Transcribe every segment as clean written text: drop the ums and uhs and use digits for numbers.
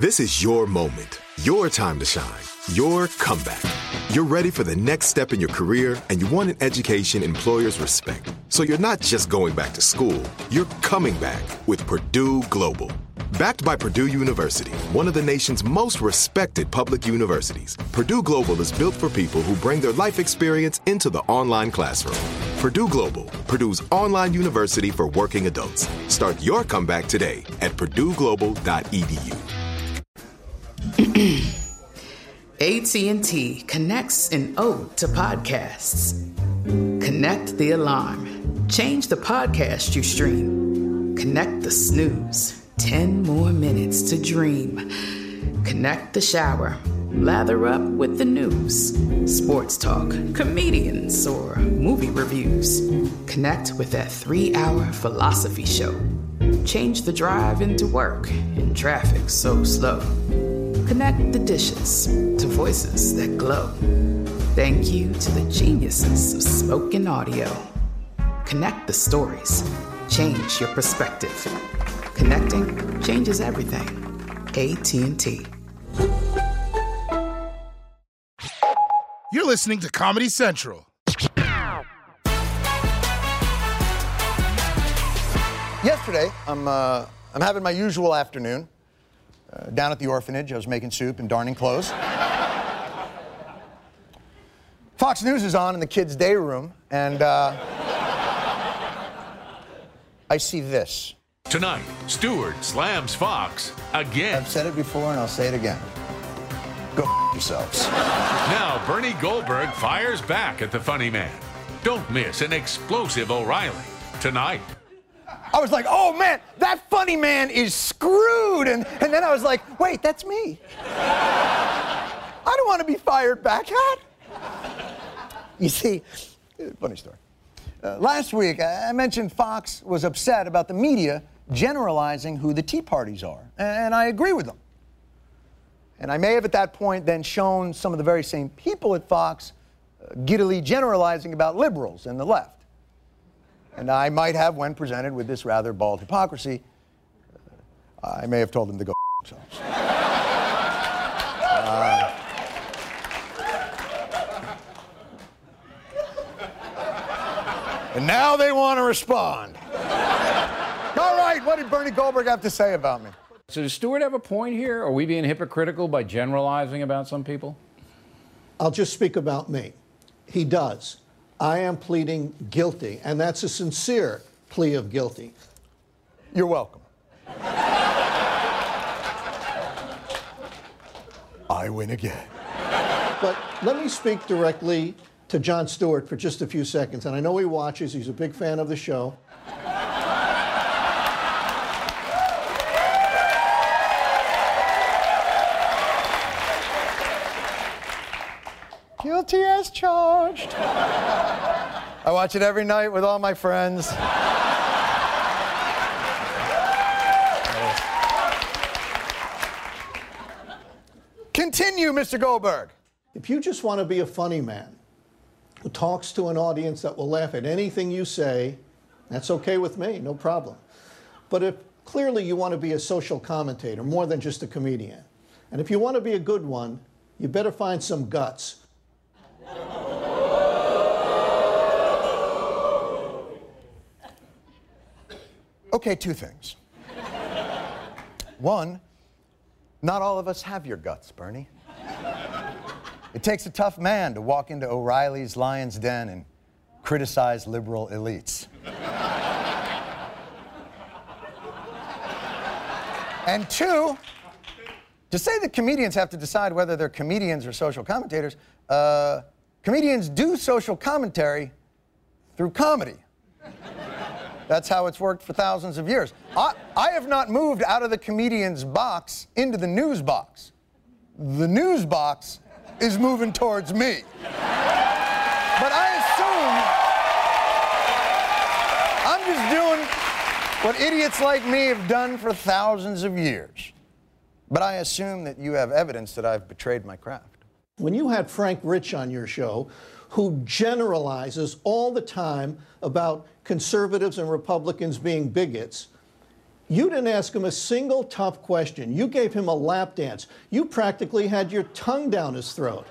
This is your moment, your time to shine, your comeback. You're ready for the next step in your career, and you want an education employers respect. So you're not just going back to school, you're coming back with Purdue Global. Backed by Purdue University, one of the nation's most respected public universities, Purdue Global is built for people who bring their life experience into the online classroom. Purdue Global, Purdue's online university for working adults. Start your comeback today at purdueglobal.edu. AT&T connects an ode to podcasts. Connect the alarm. Change the podcast you stream. Connect the snooze. 10 more minutes to dream. Connect the shower. Lather up with the news. Sports talk, comedians, or movie reviews. Connect with that 3-hour philosophy show. Change the drive into work in traffic so slow. Connect the dishes to voices that glow. Thank you to the geniuses of spoken audio. Connect the stories. Change your perspective. Connecting changes everything. AT&T. You're listening to Comedy Central. Yesterday, I'm having my usual afternoon. Down at the orphanage, I was making soup and darning clothes. Fox News is on in the kids' day room, and I see this. Tonight, Stewart slams Fox again. I've said it before, and I'll say it again. Go yourselves. Now, Bernie Goldberg fires back at the funny man. Don't miss an explosive O'Reilly tonight. I was like, oh, man, that funny man is screwed. And then I was like, wait, that's me. I don't want to be fired back at. You see, funny story. Last week, I mentioned Fox was upset about the media generalizing who the Tea Parties are. And I agree with them. And I may have at that point then shown some of the very same people at Fox giddily generalizing about liberals and the left. And I might have, when presented with this rather bald hypocrisy, I may have told them to go themselves. And now they want to respond. All right, what did Bernie Goldberg have to say about me? So does Stewart have a point here? Are we being hypocritical by generalizing about some people? I'll just speak about me. He does. I am pleading guilty, and that's a sincere plea of guilty. You're welcome. I win again. But let me speak directly to Jon Stewart for just a few seconds, and I know he watches. He's a big fan of the show. Guilty as charged. I watch it every night with all my friends. Continue, Mr. Goldberg. If you just want to be a funny man who talks to an audience that will laugh at anything you say, that's okay with me, no problem. But if clearly you want to be a social commentator, more than just a comedian, and if you want to be a good one, you better find some guts. Okay, two things. One, not all of us have your guts, Bernie. It takes a tough man to walk into O'Reilly's Lion's Den and criticize liberal elites. And two, to say that comedians have to decide whether they're comedians or social commentators, comedians do social commentary through comedy. That's how it's worked for thousands of years. I have not moved out of the comedian's box into the news box. The news box is moving towards me. But I assume I'm just doing what idiots like me have done for thousands of years. But I assume that you have evidence that I've betrayed my craft. When you had Frank Rich on your show, who generalizes all the time about conservatives and Republicans being bigots, You didn't ask him a single tough question. You gave him a lap dance. You practically had your tongue down his throat.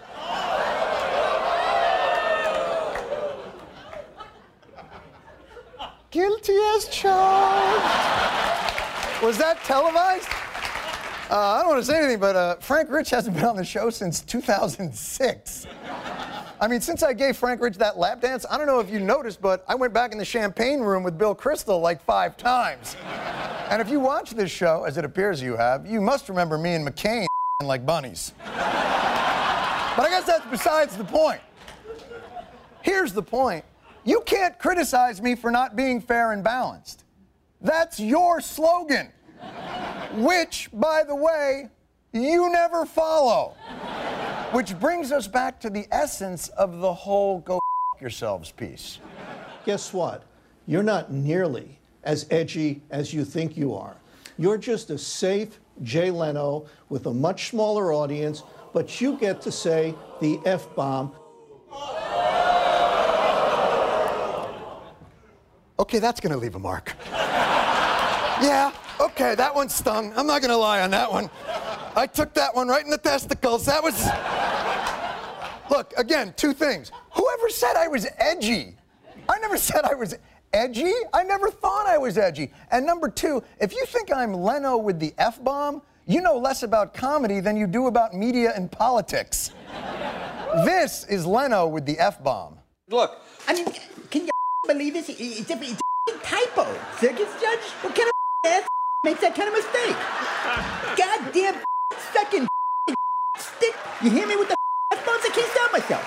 Guilty as charged. Was that televised? I don't want to say anything, but Frank Rich hasn't been on the show since 2006. I mean, since I gave Frank Rich that lap dance, I don't know if you noticed, but I went back in the champagne room with Bill Kristol like 5 times. And if you watch this show, as it appears you have, you must remember me and McCain like bunnies. But I guess that's besides the point. Here's the point. You can't criticize me for not being fair and balanced. That's your slogan, which, by the way, you never follow. Which brings us back to the essence of the whole go f yourselves piece. Guess what? You're not nearly as edgy as you think you are. You're just a safe Jay Leno with a much smaller audience, but you get to say the F-bomb. Okay, that's gonna leave a mark. Yeah, okay, that one stung. I'm not gonna lie on that one. I took that one right in the testicles. That was... Look, again, 2 things. Whoever said I was edgy? I never said I was edgy. I never thought I was edgy. And number 2, if you think I'm Leno with the F-bomb, you know less about comedy than you do about media and politics. This is Leno with the F-bomb. Look. I mean, can you believe this? It's a typo. Circus judge? What kind of ass makes that kind of mistake? Goddamn second stick. You hear me with the F-bombs? I can't stop myself.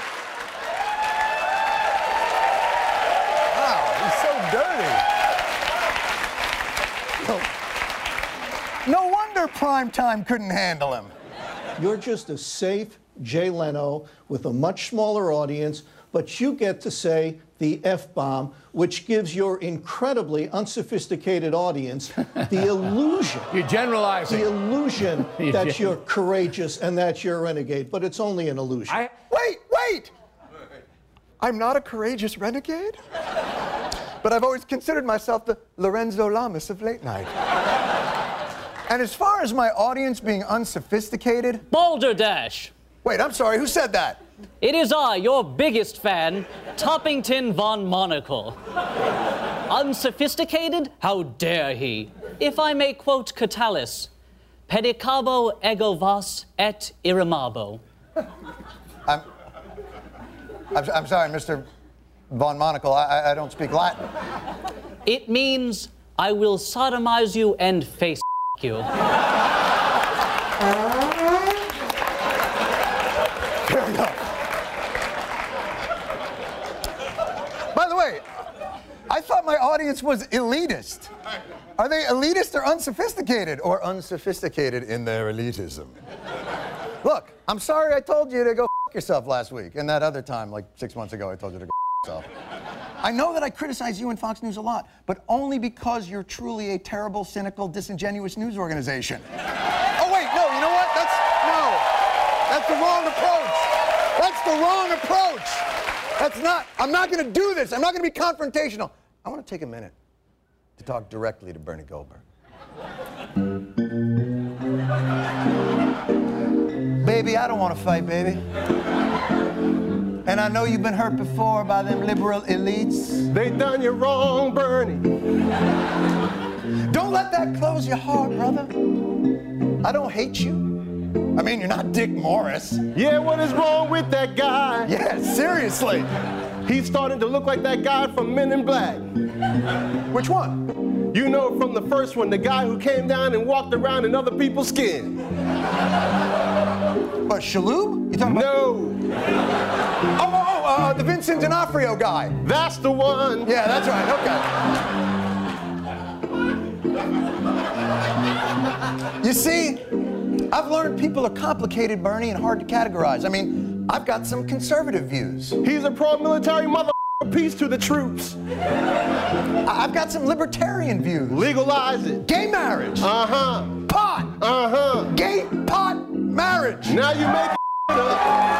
Wow, he's so dirty. No wonder Primetime couldn't handle him. You're just a safe Jay Leno with a much smaller audience, but you get to say the F-bomb, which gives your incredibly unsophisticated audience the illusion. You're generalizing. The illusion that you're courageous and that you're a renegade, but it's only an illusion. Wait! I'm not a courageous renegade, but I've always considered myself the Lorenzo Lamas of late night. And as far as my audience being unsophisticated... Balderdash. Wait, I'm sorry, who said that? It is I, your biggest fan, Toppington von Monocle. Unsophisticated? How dare he? If I may quote Catullus, pedicabo ego vas et irimabo. I'm sorry, Mr. von Monocle, I don't speak Latin. It means I will sodomize you and face you. Fair enough. By the way, I thought my audience was elitist. Are they elitist or unsophisticated? Or unsophisticated in their elitism? Look, I'm sorry I told you to go f yourself last week. And that other time, like 6 months ago, I told you to go f yourself. I know that I criticize you and Fox News a lot, but only because you're truly a terrible, cynical, disingenuous news organization. Oh, wait, no, you know what? That's the wrong approach. That's the wrong approach. I'm not gonna do this. I'm not gonna be confrontational. I wanna take a minute to talk directly to Bernie Goldberg. Baby, I don't wanna fight, baby. And I know you've been hurt before by them liberal elites. They done you wrong, Bernie. Don't let that close your heart, brother. I don't hate you. I mean, you're not Dick Morris. Yeah, what is wrong with that guy? Yeah, seriously. He's starting to look like that guy from Men in Black. Which one? You know, from the first one, the guy who came down and walked around in other people's skin. What, Shaloub? You talking about? No. The Vincent D'Onofrio guy. That's the one. Yeah, that's right, okay. You see, I've learned people are complicated, Bernie, and hard to categorize. I mean, I've got some conservative views. He's a pro-military mother. Peace to the troops. I've got some libertarian views. Legalize it. Gay marriage. Uh-huh. Pot. Uh-huh. Gay pot marriage. Now you make it up.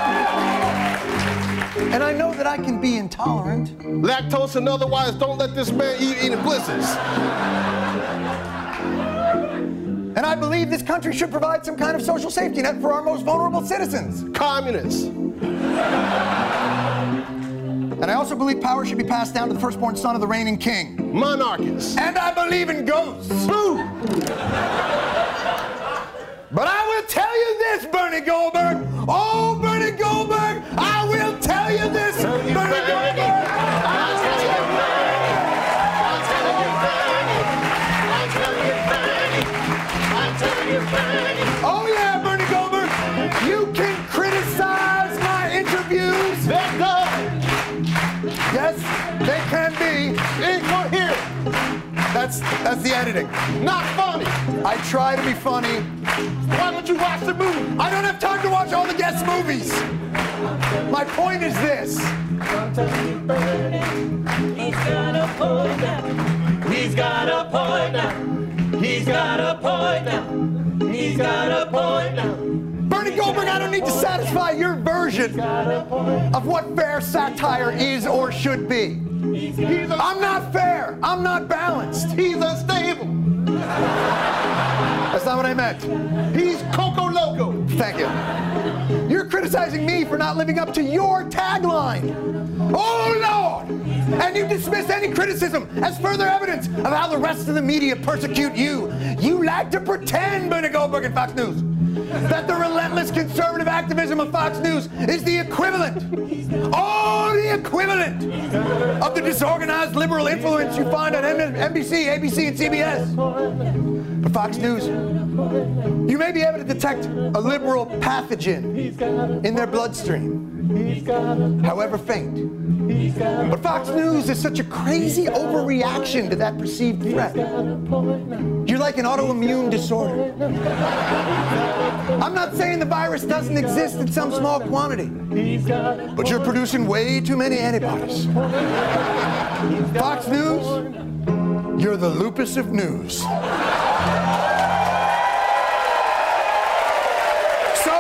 And I know that I can be intolerant. Lactose and otherwise, don't let this man eat blizzards. And I believe this country should provide some kind of social safety net for our most vulnerable citizens. Communists. And I also believe power should be passed down to the firstborn son of the reigning king. Monarchists. And I believe in ghosts. Boo! But I will tell you this, Bernie Goldberg. Oh, Bernie Goldberg, I will tell you this, Bernie Goldberg. I'll tell you, Bernie. I'll tell you, Bernie. I'll tell you, Bernie. I'll tell you, Bernie. Oh, yeah, Bernie Goldberg. You can criticize my interviews. They're good. Yes, they can be. Incoherent. That's the editing. Not funny. I try to be funny. Why don't you watch the movie? I don't have time to watch all the guest movies. My point is this. He's got a point now. He's got a point now. He's got a point now. He's got a point now. Bernie Goldberg, I don't need to satisfy your version of what fair satire is or should be. I'm not fair. I'm not balanced. He's unstable. That's not what I meant. He's Coco Loco. Thank you. You're criticizing me for not living up to your tagline. Oh, Lord! And you dismiss any criticism as further evidence of how the rest of the media persecute you. You like to pretend, Bernie Goldberg and Fox News, that the relentless conservative activism of Fox News is the equivalent, the equivalent of the disorganized liberal influence you find on NBC, ABC, and CBS. But Fox News, you may be able to detect a liberal pathogen in their bloodstream, however faint. But Fox News is such a crazy overreaction to that perceived threat. You're like an autoimmune disorder. I'm not saying the virus doesn't exist in some small quantity, but you're producing way too many antibodies. Fox News, you're the lupus of news. So,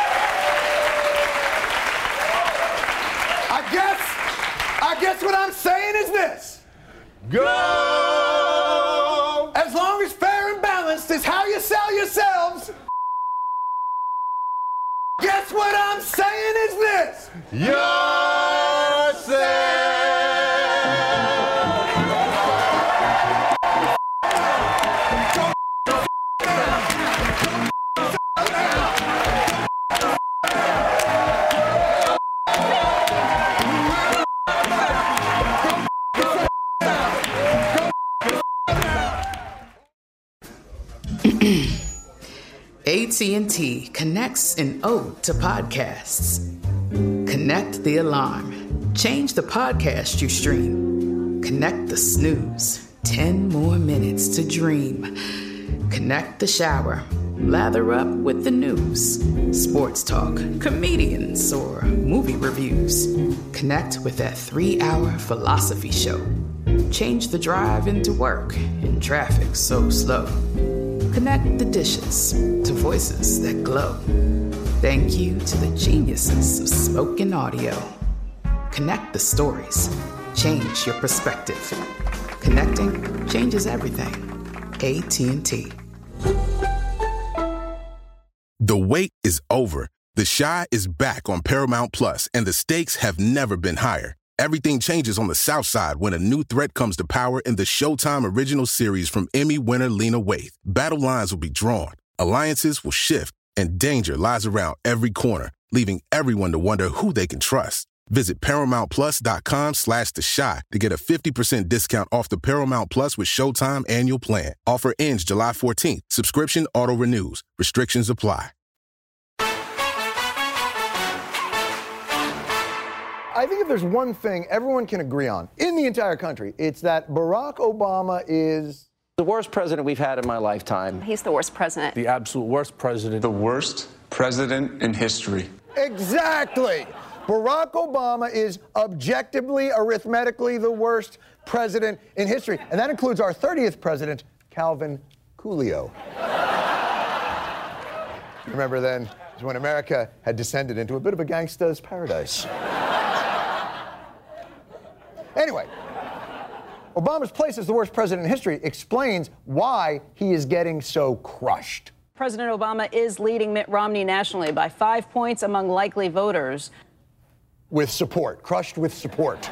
I guess what I'm saying is this. Go! As long as fair and balanced is how you sell yourselves, guess what I'm saying is this. Yourself! AT&T connects an ode to podcasts. Connect the alarm. Change the podcast you stream. Connect the snooze. 10 more minutes to dream. Connect the shower. Lather up with the news. Sports talk, comedians, or movie reviews. Connect with that 3-hour philosophy show. Change the drive into work in traffic so slow. Connect the dishes to voices that glow. Thank you to the geniuses of spoken audio. Connect the stories. Change your perspective. Connecting changes everything. AT&T. The wait is over. The Chi is back on Paramount Plus, and the stakes have never been higher. Everything changes on the South Side when a new threat comes to power in the Showtime original series from Emmy winner Lena Waithe. Battle lines will be drawn, alliances will shift, and danger lies around every corner, leaving everyone to wonder who they can trust. Visit ParamountPlus.com/The Chi to get a 50% discount off the Paramount Plus with Showtime annual plan. Offer ends July 14th. Subscription auto-renews. Restrictions apply. I think if there's one thing everyone can agree on in the entire country, it's that Barack Obama is the worst president we've had in my lifetime. He's the worst president. The absolute worst president. The worst president in history. Exactly. Barack Obama is objectively, arithmetically the worst president in history. And that includes our 30th president, Calvin Coolio. Remember then, is when America had descended into a bit of a gangsta's paradise. Anyway, Obama's place as the worst president in history explains why he is getting so crushed. President Obama is leading Mitt Romney nationally by 5 points among likely voters. With support, crushed with support.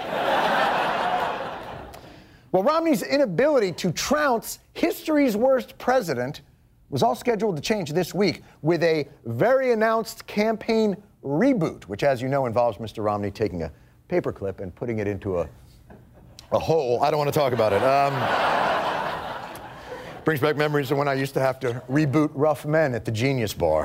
Well, Romney's inability to trounce history's worst president was all scheduled to change this week with a very announced campaign reboot, which, as you know, involves Mr. Romney taking a paperclip and putting it into a hole. I don't want to talk about it. Brings back memories of when I used to have to reboot Rough Men at the Genius Bar.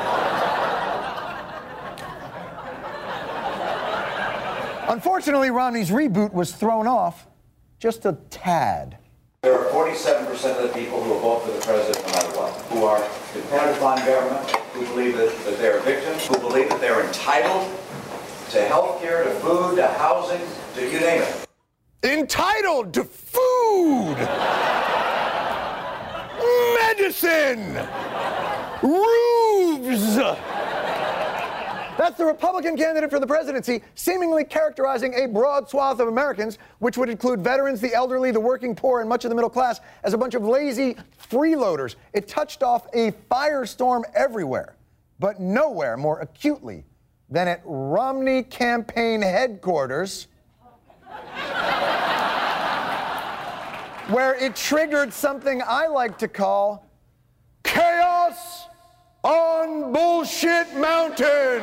Unfortunately, Romney's reboot was thrown off just a tad. There are 47% of the people who will vote for the president no matter what, who are dependent upon government, who believe that they're victims, who believe that they're entitled to health care, to food, to housing, to you name it. Entitled to food, medicine, roofs. That's the Republican candidate for the presidency, seemingly characterizing a broad swath of Americans, which would include veterans, the elderly, the working poor, and much of the middle class, as a bunch of lazy freeloaders. It touched off a firestorm everywhere, but nowhere more acutely than at Romney campaign headquarters, where it triggered something I like to call chaos on Bullshit Mountain.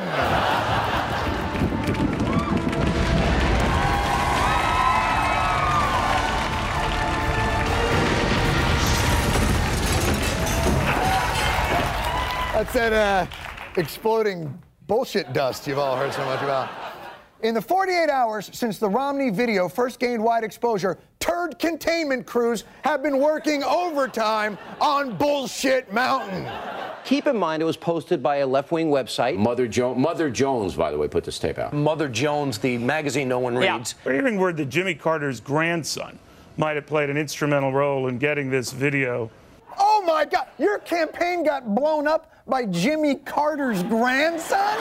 That's that exploding bullshit dust you've all heard so much about. In the 48 hours since the Romney video first gained wide exposure, turd containment crews have been working overtime on Bullshit Mountain. Keep in mind, it was posted by a left-wing website. Mother Jones, by the way, put this tape out. Mother Jones, the magazine no one reads. We're hearing word that Jimmy Carter's grandson might have played an instrumental role in getting this video. Oh my God, your campaign got blown up by Jimmy Carter's grandson?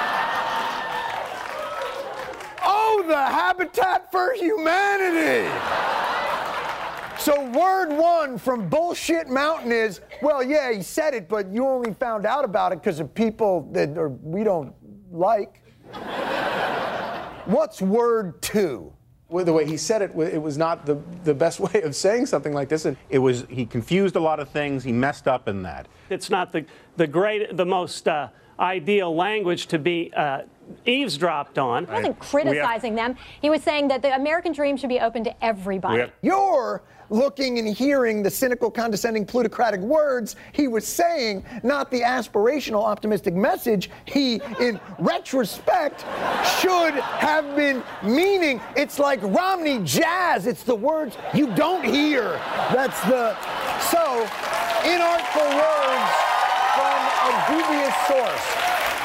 Oh, the Habitat for Humanity! So word one from Bullshit Mountain is, well, yeah, he said it, but you only found out about it because of people that we don't like. What's word two? Well, the way he said it, it was not the best way of saying something like this. And he confused a lot of things. He messed up in that. It's not the most ideal language to be eavesdropped on. He wasn't criticizing them. He was saying that the American dream should be open to everybody. You're looking and hearing the cynical, condescending, plutocratic words he was saying, not the aspirational, optimistic message he, in retrospect, should have been meaning. It's like Romney jazz. It's the words you don't hear. That's the... So, inartful words from a dubious source.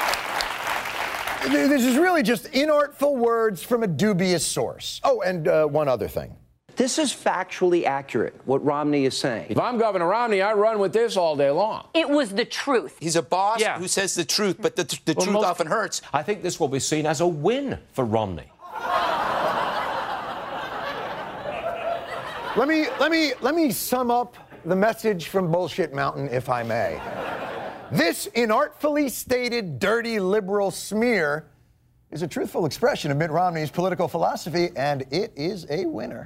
This is really just inartful words from a dubious source. Oh, and one other thing. This is factually accurate, what Romney is saying. If I'm Governor Romney, I run with this all day long. It was the truth. He's a boss who says the truth, but the truth often hurts. I think this will be seen as a win for Romney. Let me sum up the message from Bullshit Mountain, if I may. This inartfully stated dirty liberal smear is a truthful expression of Mitt Romney's political philosophy, and it is a winner.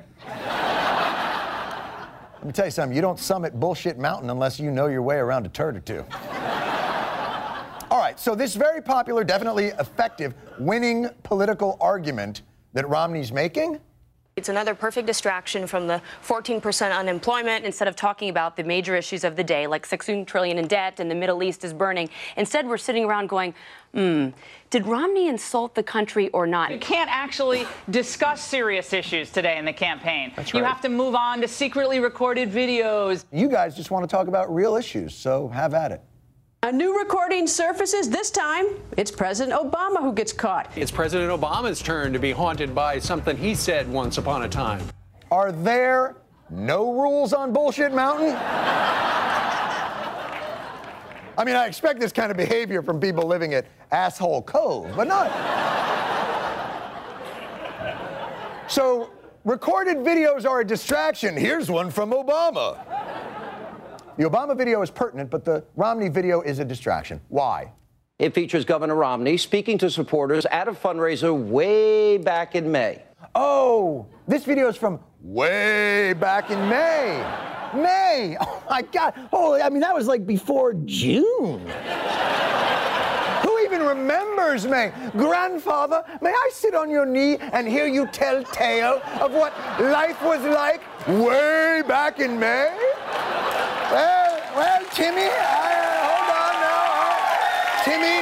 Let me tell you something, you don't summit Bullshit Mountain unless you know your way around a turd or two. All right, so this very popular, definitely effective, winning political argument that Romney's making, it's another perfect distraction from the 14% unemployment. Instead of talking about the major issues of the day, like $16 trillion in debt and the Middle East is burning, instead we're sitting around going, did Romney insult the country or not? You can't actually discuss serious issues today in the campaign. That's You right. have to move on to secretly recorded videos. you guys just want to talk about real issues, so have at it. A new recording surfaces. This time, it's President Obama who gets caught. It's President Obama's turn to be haunted by something he said once upon a time. Are there no rules on Bullshit Mountain? I mean, I expect this kind of behavior from people living at Asshole Cove, but not. So, recorded videos are a distraction. Here's one from Obama. The Obama video is pertinent, but the Romney video is a distraction. Why? It features Governor Romney speaking to supporters at a fundraiser way back in May. Oh, this video is from way back in May. May! Oh, my God. Oh, I mean, that was like before June. Who even remembers May? Grandfather, may I sit on your knee and hear you tell tale of what life was like way back in May? Well, Timmy, hold on now. Timmy,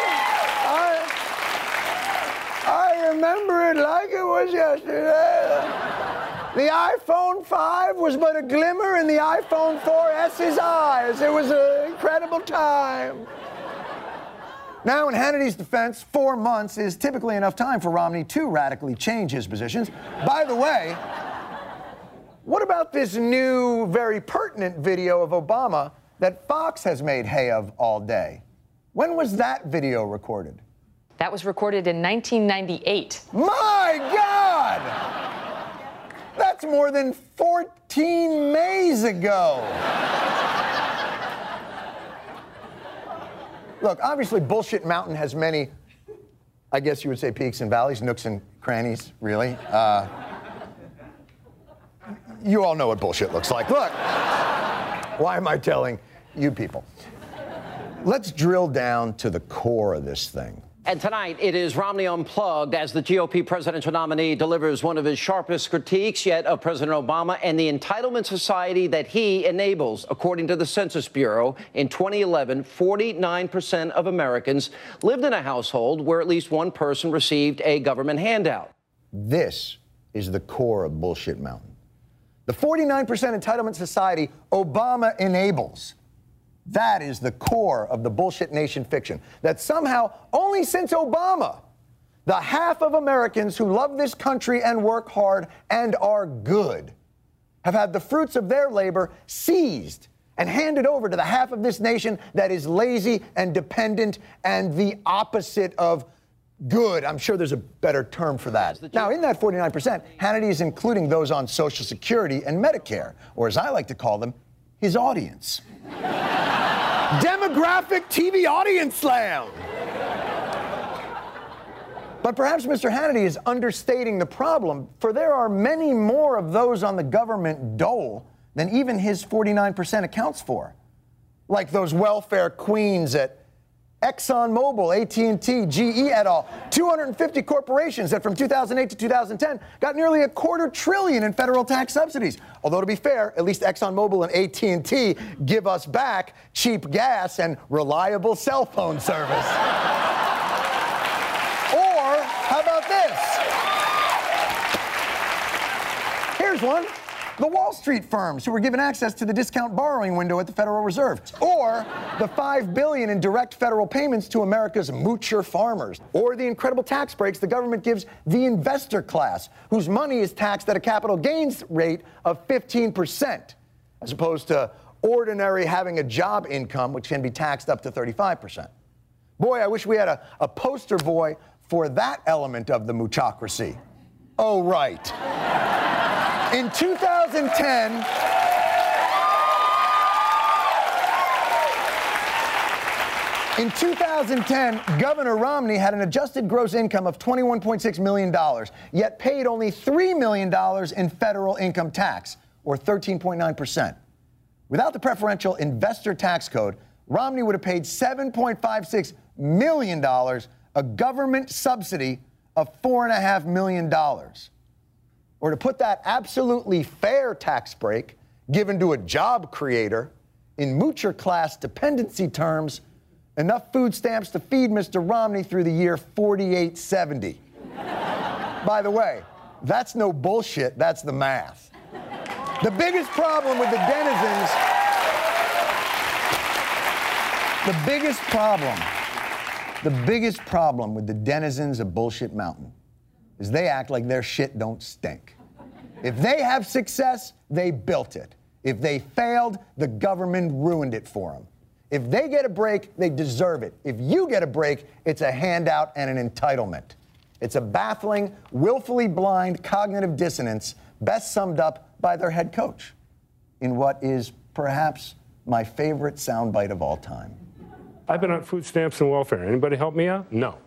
I remember it like it was yesterday. The iPhone 5 was but a glimmer in the iPhone 4S's eyes. It was an incredible time. Now, in Hannity's defense, 4 months is typically enough time for Romney to radically change his positions. By the way, what about this new, very pertinent video of Obama that Fox has made hay of all day? When was that video recorded? That was recorded in 1998. My God! That's more than 14 Mays ago. Look, obviously, Bullshit Mountain has many, I guess you would say, peaks and valleys, nooks and crannies, really. You all know what bullshit looks like. Look, why am I telling you people? Let's drill down to the core of this thing. And tonight, it is Romney Unplugged as the GOP presidential nominee delivers one of his sharpest critiques yet of President Obama and the entitlement society that he enables. According to the Census Bureau, in 2011, 49% of Americans lived in a household where at least one person received a government handout. This is the core of Bullshit Mountain. The 49% entitlement society Obama enables. That is the core of the Bullshit Nation fiction. That somehow, only since Obama, the half of Americans who love this country and work hard and are good have had the fruits of their labor seized and handed over to the half of this nation that is lazy and dependent and the opposite of good. I'm sure there's a better term for that. Now, in that 49%, Hannity is including those on Social Security and Medicare, or as I like to call them, his audience. Demographic TV audience slam. But perhaps Mr. Hannity is understating the problem, for there are many more of those on the government dole than even his 49% accounts for. Like those welfare queens at ExxonMobil, AT&T, GE et al., 250 corporations that from 2008 to 2010 got nearly $250 billion in federal tax subsidies. Although, to be fair, at least ExxonMobil and AT&T give us back cheap gas and reliable cell phone service. Or, how about this? Here's one. The Wall Street firms who were given access to the discount borrowing window at the Federal Reserve. Or the $5 billion in direct federal payments to America's moocher farmers. Or the incredible tax breaks the government gives the investor class, whose money is taxed at a capital gains rate of 15%, as opposed to ordinary having a job income, which can be taxed up to 35%. Boy, I wish we had a poster boy for that element of the moochocracy. Oh, right. In 2010, Governor Romney had an adjusted gross income of $21.6 million, yet paid only $3 million in federal income tax, or 13.9%. Without the preferential investor tax code, Romney would have paid $7.56 million, a government subsidy of $4.5 million. Or to put that absolutely fair tax break given to a job creator in moocher class dependency terms, enough food stamps to feed Mr. Romney through the year 4870. By the way, that's no bullshit, that's the math. The biggest problem with the denizens, the biggest problem with the denizens of Bullshit Mountain is they act like their shit don't stink. If they have success, they built it. If they failed, the government ruined it for them. If they get a break, they deserve it. If you get a break, it's a handout and an entitlement. It's a baffling, willfully blind cognitive dissonance best summed up by their head coach in what is perhaps my favorite soundbite of all time. I've been on food stamps and welfare. Anybody help me out? No.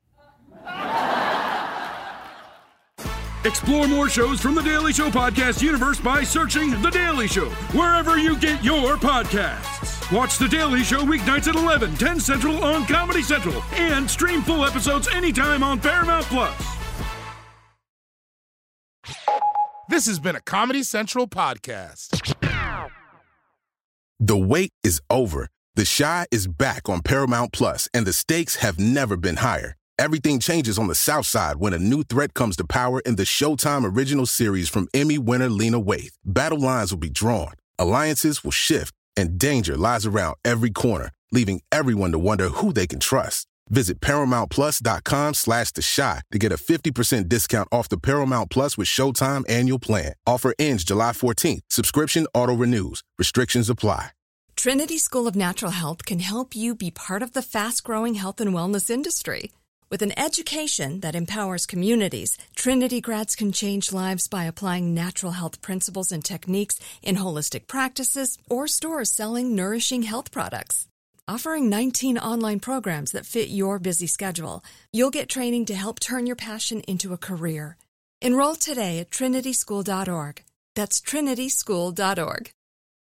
Explore more shows from The Daily Show podcast universe by searching The Daily Show wherever you get your podcasts. Watch The Daily Show weeknights at 11, 10 Central on Comedy Central, and stream full episodes anytime on Paramount Plus. This has been a Comedy Central podcast. The wait is over. The Chi is back on Paramount Plus, and the stakes have never been higher. Everything changes on the South Side when a new threat comes to power in the Showtime original series from Emmy winner Lena Waithe. Battle lines will be drawn, alliances will shift, and danger lies around every corner, leaving everyone to wonder who they can trust. Visit ParamountPlus.com/The Chi to get a 50% discount off the Paramount Plus with Showtime annual plan. Offer ends July 14th. Subscription auto-renews. Restrictions apply. Trinity School of Natural Health can help you be part of the fast-growing health and wellness industry. With an education that empowers communities, Trinity grads can change lives by applying natural health principles and techniques in holistic practices or stores selling nourishing health products. Offering 19 online programs that fit your busy schedule, you'll get training to help turn your passion into a career. Enroll today at trinityschool.org. That's trinityschool.org.